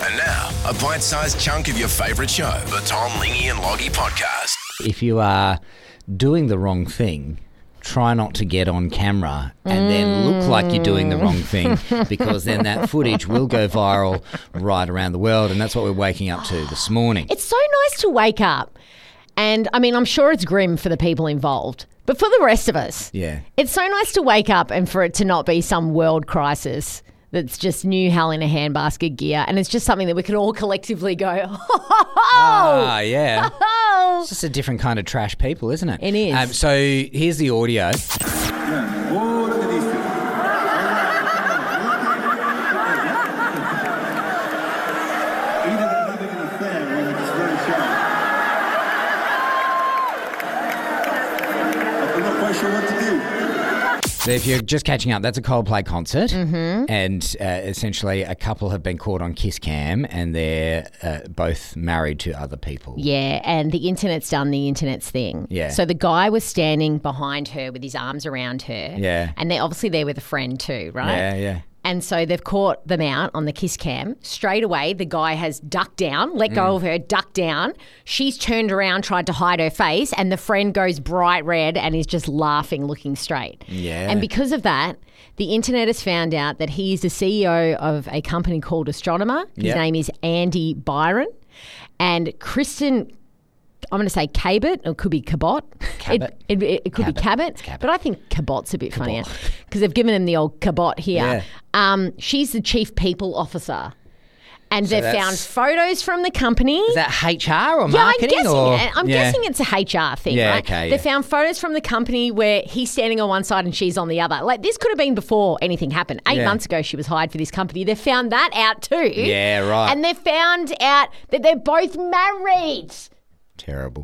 And now, a bite-sized chunk of your favourite show, the Tom, Lingy and Loggy podcast. If you are doing the wrong thing, try not to get on camera and then look like you're doing the wrong thing, because then that footage will go viral right around the world, and that's what we're waking up to this morning. It's so nice to wake up. And, I mean, I'm sure it's grim for the people involved, but for the rest of us, Yeah. it's so nice to wake up and for it to not be some world crisis that's just new hell in a handbasket gear, and it's just something that we can all collectively go, Ah, yeah. oh. It's just a different kind of trash people, isn't it? It is. So here's the audio. So if you're just catching up, that's a Coldplay concert, and essentially a couple have been caught on kiss cam, and they're both married to other people. Yeah, and the internet's done the internet's thing. Yeah. So the guy was standing behind her with his arms around her. Yeah. And they're obviously there with a friend too, right? Yeah, yeah. And so they've caught them out on the kiss cam. Straight away, the guy has ducked down, let go of her, ducked down. She's turned around, tried to hide her face, and the friend goes bright red and is just laughing, looking straight. Yeah. And because of that, the internet has found out that he is the CEO of a company called Astronomer. His Yep. name is Andy Byron. And Kristen, I'm going to say Cabot, or it could be Cabot. Cabot. It could be Cabot, It's Cabot. but I think Cabot's a bit funnier because they've given him the old Cabot here. She's the chief people officer. And they've that's- found photos from the company. Is that HR or Yeah, marketing? I'm guessing it's a HR thing, Yeah, right? okay, They yeah. found photos from the company where he's standing on one side and she's on the other. Like, this could have been before anything happened. 8 Yeah. months ago, she was hired for this company. They found that out too. Yeah, right. And they found out that they're both married. Terrible.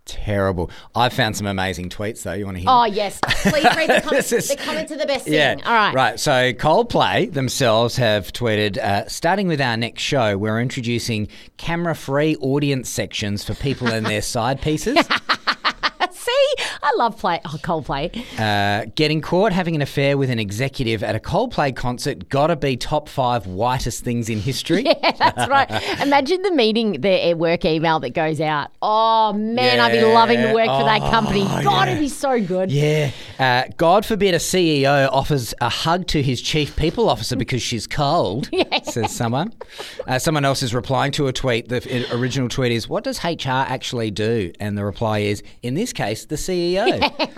I found some amazing tweets, though. You want to hear? Oh, yes. Please read the comments. This is- The comments are the best Yeah. thing. All right. Right. So Coldplay themselves have tweeted, starting with our next show, we're introducing camera-free audience sections for people and their side pieces. See? I love Coldplay. Getting caught having an affair with an executive at a Coldplay concert, gotta be top 5 whitest things in history. Yeah, that's right. Imagine the work email that goes out. Oh, man, I'd be loving to work for that company. God, it'd be so good. Yeah. God forbid a CEO offers a hug to his chief people officer because she's cold, says someone. Someone else is replying to a tweet. The original tweet is, what does HR actually do? And the reply is, in this case, the CEO.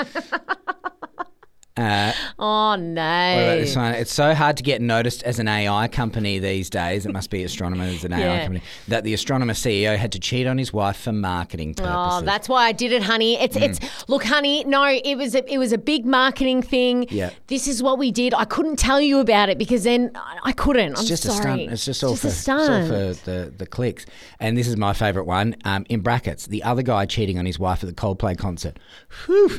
Oh, What no. about this one? It's so hard to get noticed as an AI company these days. It must be Astronomer as an AI Yeah. company. That the Astronomer CEO had to cheat on his wife for marketing purposes. Oh, that's why I did it, honey. It's look, honey. No, it was a big marketing thing. Yeah. This is what we did. I couldn't tell you about it because then I couldn't. It's I'm just sorry. a stunt. It's just all for a stunt. the clicks. And this is my favourite one. In brackets, the other guy cheating on his wife at the Coldplay concert. Whew.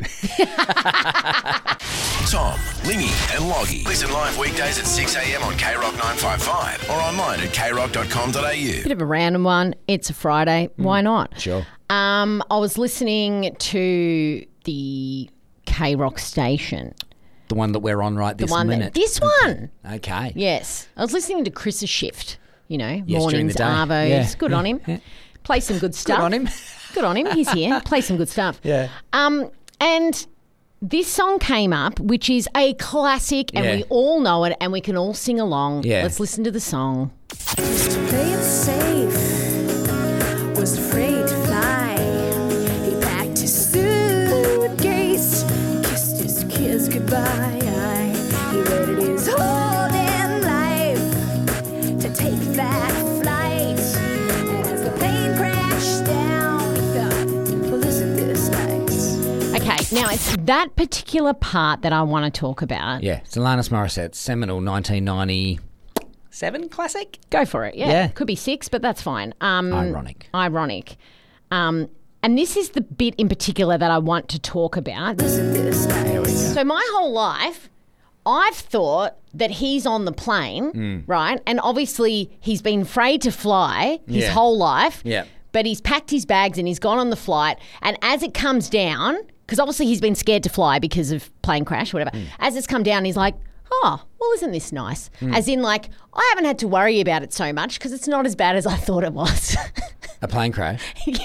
Tom, Lingy and Loggy. Listen live weekdays at 6 a.m. on KROC 955 or online at krock.com.au. Bit of a random one. It's a Friday. Why not? Sure. I was listening to the K-Rock station. The one that we're on right this minute. This one. Okay. Yes. I was listening to Chris's shift, during mornings, the day. Arvos. Yeah. Good on him. Yeah. Play some good stuff. Good on him. Good on him. He's here. Play some good stuff. Yeah. And this song came up, which is a classic, and Yeah. we all know it, and we can all sing along. Yeah. Let's listen to the song. Play it safe, was afraid to fly. He packed his suitcase, kissed his kids goodbye. He waited his whole damn life to take that flight. And as the plane crashed down, he thought, well, isn't this nice? Okay, now it's that particular part that I want to talk about. Yeah. It's Alanis Morissette's seminal 1997 classic. Go for it. Yeah. Yeah. Could be 6, but that's fine. Ironic. And this is the bit in particular that I want to talk about. Isn't this nice? So my whole life, I've thought that he's on the plane, right? And obviously he's been afraid to fly his Yeah. whole life. Yeah. But he's packed his bags and he's gone on the flight. And as it comes down, because obviously he's been scared to fly because of plane crash or whatever, as it's come down, he's like, oh, well, isn't this nice? As in, like, I haven't had to worry about it so much because it's not as bad as I thought it was. A plane crash? Yeah.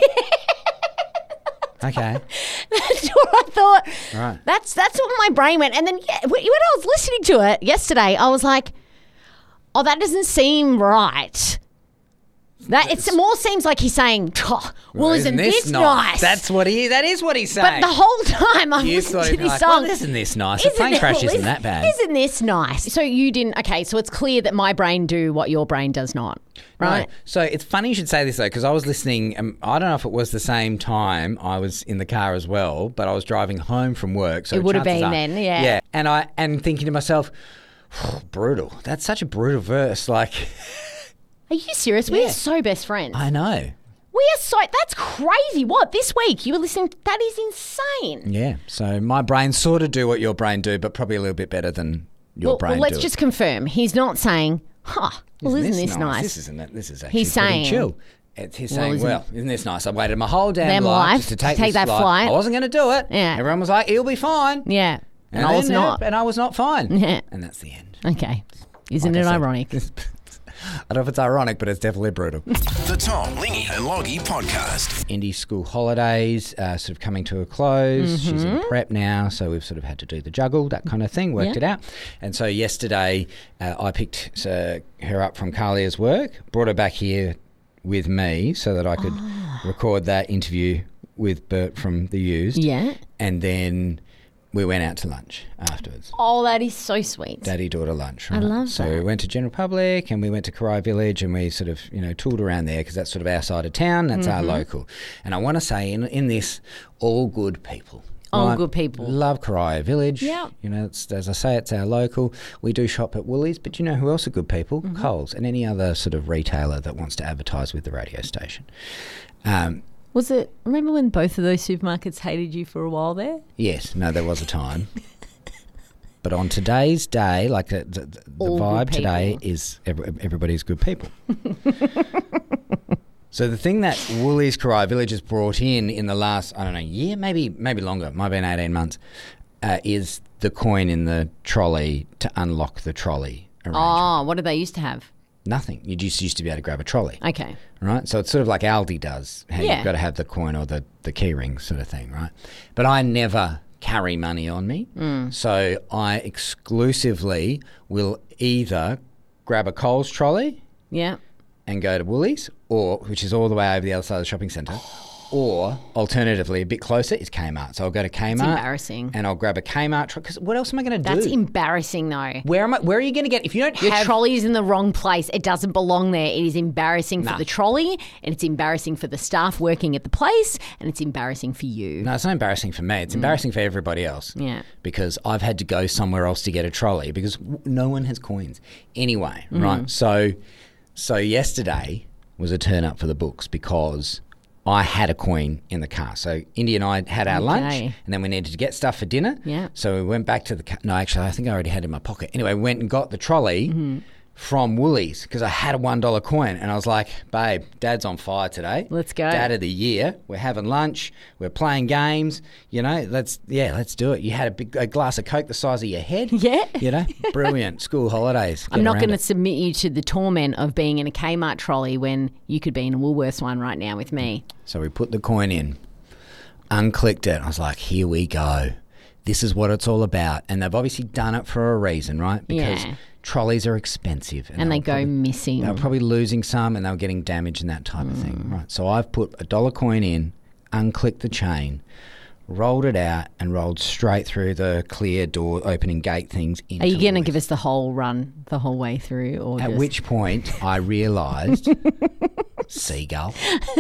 Okay. That's what I thought. Right. That's what my brain went. And then when I was listening to it yesterday, I was like, oh, that doesn't seem right. That it more seems like he's saying, oh, well, isn't this nice? That is what he's saying. But the whole time I'm You listening thought to he'd be this like, song. well, isn't this nice? A plane crash isn't that bad. Isn't this nice? So you didn't, okay, so it's clear that my brain do what your brain does not, right? No. So it's funny you should say this though, because I was listening. I don't know if it was the same time I was in the car as well, but I was driving home from work. So It would have chances been are- then, yeah. Yeah, and thinking to myself, brutal. That's such a brutal verse. Like, Are you serious? We are so best friends. I know. We are so, that's crazy. What, this week you were listening, that is insane. Yeah. So my brain sort of do what your brain do, but probably a little bit better than your brain. Well, let's do just confirm. He's not saying, well, isn't this nice? This isn't it. This is actually He's pretty saying- chill. He's saying, isn't- isn't this nice? I waited my whole damn Damn life life just to to take take this that flight. I wasn't going to do it. Yeah. Everyone was like, he'll be fine. Yeah. And I was then, not. And I was not fine. Yeah. And that's the end. Okay. Isn't Like it I said, ironic? I don't know if it's ironic, but it's definitely brutal. The Tom, Lingy and Loggy Podcast. Indy's school holidays sort of coming to a close. She's in prep now, so we've sort of had to do the juggle, that kind of thing, worked Yeah. it out. And so yesterday I picked her up from Kalia's work, brought her back here with me so that I could record that interview with Bert from The Used. Yeah. And then we went out to lunch afterwards. Oh, that is so sweet. Daddy-daughter lunch. I Right? love so that. we went to General Public and we went to Karai Village and we sort of, tooled around there because that's sort of our side of town. That's our local. And I want to say in this, all good people. All right? good people. Love Karai Village. Yeah. It's, as I say, it's our local. We do shop at Woolies, but you know who else are good people? Coles and any other sort of retailer that wants to advertise with the radio station. Was it, remember when both of those supermarkets hated you for a while there? Yes, no, there was a time. But on today's day, like the All vibe good today people. is everybody's good people. So the thing that Woolies Karai Village has brought in the last, I don't know, year, maybe longer, might have been 18 months, is the coin in the trolley to unlock the trolley arrangement. Oh, what did they used to have? Nothing. You just used to be able to grab a trolley. Okay. Right? So it's sort of like Aldi does. How Yeah. you've got to have the coin or the key ring sort of thing, right? But I never carry money on me. So I exclusively will either grab a Coles trolley Yeah. and go to Woolies, or which is all the way over the other side of the shopping centre, or alternatively a bit closer is Kmart. So I'll go to Kmart. embarrassing. And I'll grab a Kmart because what else am I going to do? That's embarrassing though. Where are you going to get if you don't Your have trolley's in the wrong place. It doesn't belong there. It is embarrassing Nah. for the trolley, and it's embarrassing for the staff working at the place, and it's embarrassing for you. No, it's not embarrassing for me. It's embarrassing for everybody else. Yeah. Because I've had to go somewhere else to get a trolley because no one has coins. Anyway, right. So yesterday was a turn up for the books because I had a coin in the car. So Indy and I had our lunch Okay. and then we needed to get stuff for dinner. Yeah. So we went back to the car. No, actually, I think I already had it in my pocket. Anyway, we went and got the trolley from Woolies because I had a $1 coin and I was like, babe, Dad's on fire today. Let's go. Dad of the year. We're having lunch. We're playing games. Let's do it. You had a glass of Coke the size of your head. Yeah. Brilliant. School holidays. I'm not going to submit you to the torment of being in a Kmart trolley when you could be in a Woolworths one right now with me. So we put the coin in, unclicked it. I was like, here we go. This is what it's all about. And they've obviously done it for a reason, right? Because Yeah. trolleys are expensive. And they go missing. They were probably losing some and they were getting damaged and that type of thing. Right. So I've put a $1 coin in, unclicked the chain, rolled it out and rolled straight through the clear door opening gate things into Are you going to Woolies. give us the whole run the whole way through? Or At just... which point I realised, seagull,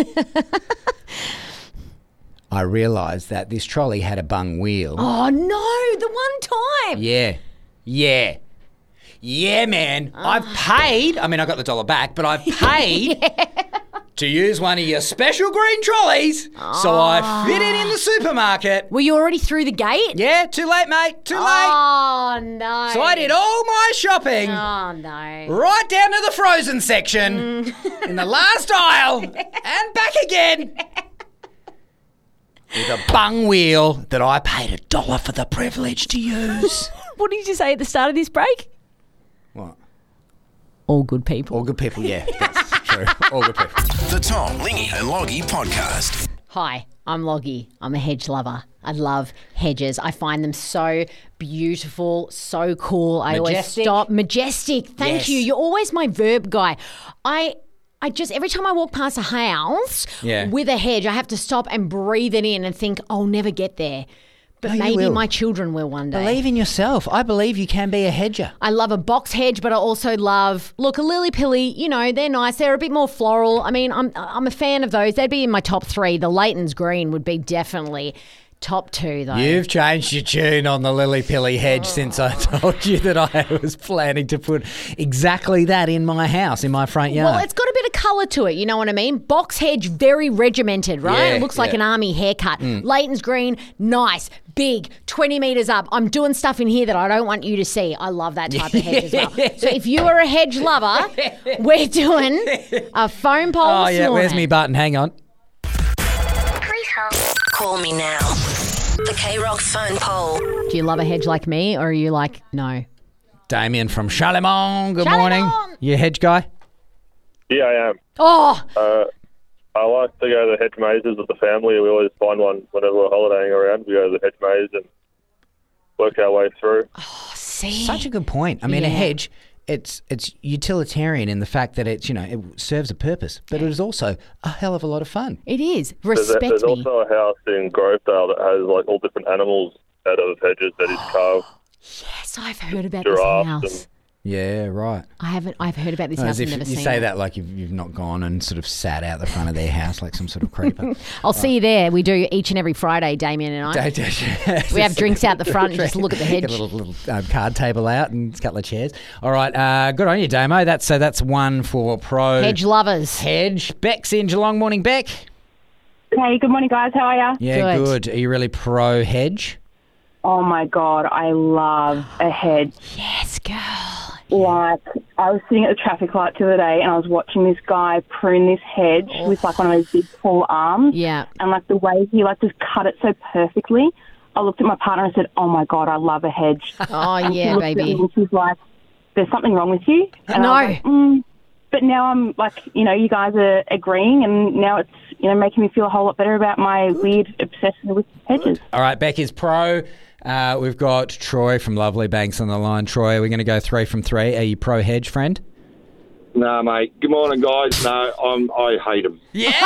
I realised that this trolley had a bung wheel. Oh, no, the one time. Yeah, man. I've paid. I mean, I got the $1 back, but I've paid to use one of your special green trolleys. So I fit it in the supermarket. Were you already through the gate? Yeah, too late, mate. Too late. Oh, no. So I did all my shopping. Oh, no. Right down to the frozen section in the last aisle and back again. With a bung wheel that I paid $1 for the privilege to use. What did you say at the start of this break? What? All good people. All good people, yeah. That's true. All good people. The Tom, Lingy and Loggy podcast. Hi, I'm Loggy. I'm a hedge lover. I love hedges. I find them so beautiful, so cool. I always Majestic. stop. Majestic. Thank Yes. you. You're always my verb guy. I just, every time I walk past a house Yeah. with a hedge, I have to stop and breathe it in and think, I'll never get there. But No, you maybe will. my children will one day. Believe in yourself. I believe you can be a hedger. I love a box hedge, but I also love, look, a lily-pilly, you know, they're nice. They're a bit more floral. I mean, I'm a fan of those. They'd be in my top 3. The Leighton's green would be definitely top 2, though. You've changed your tune on the lily-pilly hedge since I told you that I was planning to put exactly that in my house, in my front yard. Well, it's got a bit of colour to it, you know what I mean? Box hedge, very regimented, right? Yeah, It looks like yeah. an army haircut. Leighton's green, nice, big, 20 metres up. I'm doing stuff in here that I don't want you to see. I love that type of hedge as well. So if you are a hedge lover, we're doing a phone poll Oh, this yeah, where's morning. me button? Hang on. Please hold. Call me now. The K-Rock phone poll. Do you love a hedge like me, or are you like, no? Damien from Charlemont. Good Charlemont. morning. You a hedge guy? Yeah, I am. Oh, I like to go to the hedge mazes with the family. We always find one whenever we're holidaying around. We go to the hedge maze and work our way through. see. Such a good point. I mean, a Yeah. hedge, it's utilitarian in the fact that it's, it serves a purpose, but it is also a hell of a lot of fun. It is. There's Respect me. also a house in Grovedale that has like all different animals out of hedges that is carved. Yes, I've heard about this Giraffes house. and- Yeah, right. I've heard about this As house and if never you seen say it. that like you've not gone and sort of sat out the front of their house like some sort of creeper. I'll see you there. We do each and every Friday, Damien and I. We have drinks out the front and just look at the hedge. Get a little card table out and a couple of chairs. All right, good on you, Damo. That's one for pro Hedge lovers. hedge. Beck's in Geelong. Morning, Beck. Hey, good morning, guys. How are ya? Yeah, Good. good. Are you really pro hedge? Oh my God, I love a hedge. Yes, girl. Like, I was sitting at the traffic light the other day and I was watching this guy prune this hedge with like one of those big full arms. Yeah. And like the way he like just cut it so perfectly. I looked at my partner and said, "Oh my God, I love a hedge." Oh, And she yeah, looked at me baby. and she's like, "There's something wrong with you?" And No. I was like, But now I'm like, you guys are agreeing and now it's, making me feel a whole lot better about my weird obsession with hedges. All right, Beck is pro. We've got Troy from Lovely Banks on the line. Troy, we're going to go 3 from 3. Are you pro hedge, friend? No, mate. Good morning, guys. No, I hate them. Yes!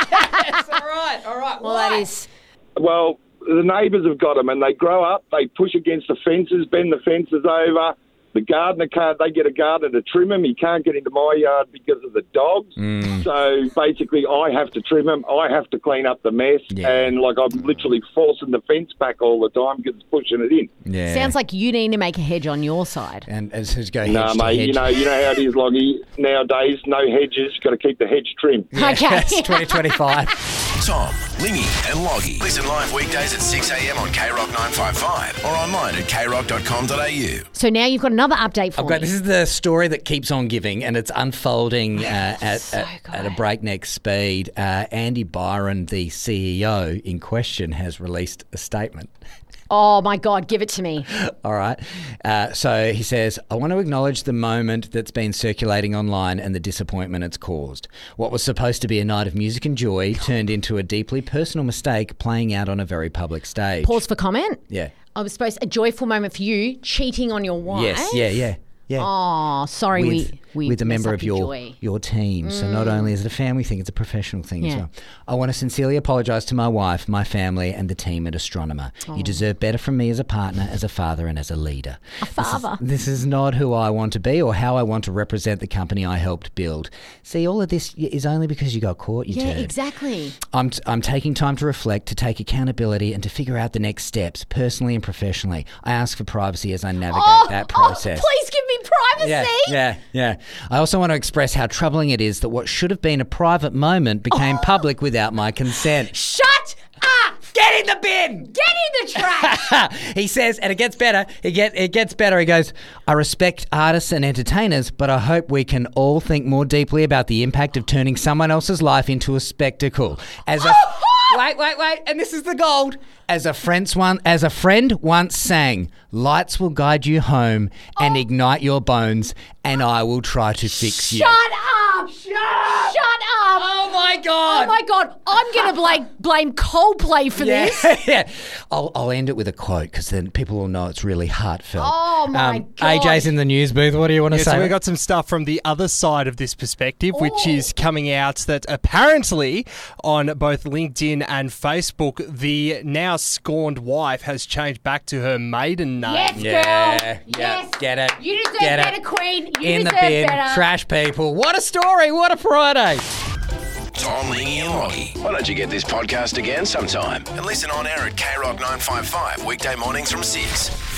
All right. Well, that is. Well, the neighbours have got them, and they grow up, they push against the fences, bend the fences over. The gardener can't, they get a gardener to trim them. He can't get into my yard because of the dogs. So basically, I have to trim them. I have to clean up the mess. Yeah. And, I'm literally forcing the fence back all the time because it's pushing it in. Yeah. Sounds like you need to make a hedge on your side. And as who's go hedge No, to mate, hedge. you know how it is, Loggy. Nowadays, no hedges. Got to keep the hedge trim. Okay. Yes, 2025. Tom, Lingy and Loggy. Listen live weekdays at 6 a.m. on KROC 955 or online at krock.com.au. So now you've got another update for me. This is the story that keeps on giving, and it's unfolding at a breakneck speed. Andy Byron, the CEO in question, has released a statement. Oh, my God. Give it to me. All right. So he says, I want to acknowledge the moment that's been circulating online and the disappointment it's caused. What was supposed to be a night of music and joy turned into a deeply personal mistake playing out on a very public stage. Pause for comment. Yeah. I was supposed a joyful moment for you, cheating on your wife. Yes. Yeah. Oh, sorry, we with a messed member up of your team. So not only is it a family thing, it's a professional thing as Yeah. well. I want to sincerely apologise to my wife, my family, and the team at Astronomer. You deserve better from me as a partner, as a father, and as a leader. A father. This is not who I want to be or how I want to represent the company I helped build. See, all of this is only because you got caught, you Yeah, turd. exactly. I'm taking time to reflect, to take accountability, and to figure out the next steps, personally and professionally. I ask for privacy as I navigate that process. Please give me privacy. Yeah. I also want to express how troubling it is that what should have been a private moment became public without my consent. Shut up. Get in the bin! Get in the trash. He says, and it gets better. It gets better. He goes, I respect artists and entertainers, but I hope we can all think more deeply about the impact of turning someone else's life into a spectacle. As a Wait. And this is the gold. As a friend once sang, lights will guide you home and ignite your bones, and I will try to fix you. Shut up! Shut up! Oh, my God. Oh, my God. I'm going to blame Coldplay for this. Yeah. I'll end it with a quote because then people will know it's really heartfelt. Oh, my God. AJ's in the news booth. What do you want to say? So we got some stuff from the other side of this perspective, which is coming out that apparently on both LinkedIn and Facebook, the now scorned wife has changed back to her maiden name. Yes, girl. Yes. Get it. You deserve Get it. better, Queen. You in the deserve bin. better. Trash people. What a story. What a Friday. Tom, Lingy and Loggy. Why don't you get this podcast again sometime and listen on air at KROC 955 weekday mornings from 6.